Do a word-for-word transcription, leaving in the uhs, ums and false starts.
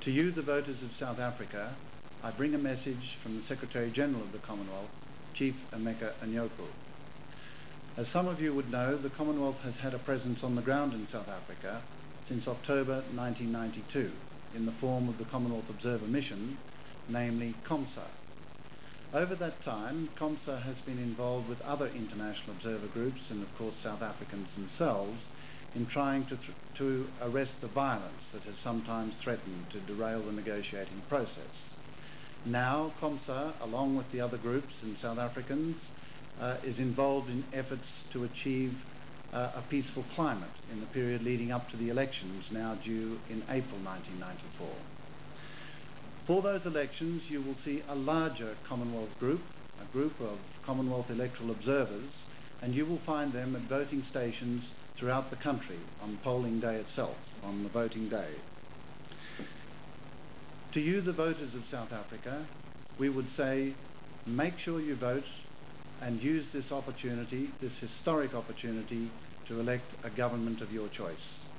To you, the voters of South Africa, I bring a message from the Secretary-General of the Commonwealth, Chief Emeka Anyaoku. As some of you would know, the Commonwealth has had a presence on the ground in South Africa since October nineteen ninety-two in the form of the Commonwealth Observer Mission, namely COMSA. Over that time, COMSA has been involved with other international observer groups and of course South Africans themselves in trying to, th to arrest the violence that has sometimes threatened to derail the negotiating process. Now, COMSA, along with the other groups and South Africans, uh, is involved in efforts to achieve uh, a peaceful climate in the period leading up to the elections now due in April nineteen ninety-four. For those elections, you will see a larger Commonwealth group, a group of Commonwealth electoral observers, and you will find them at voting stations throughout the country on polling day itself, on the voting day. To you, the voters of South Africa, we would say, make sure you vote and use this opportunity, this historic opportunity, to elect a government of your choice.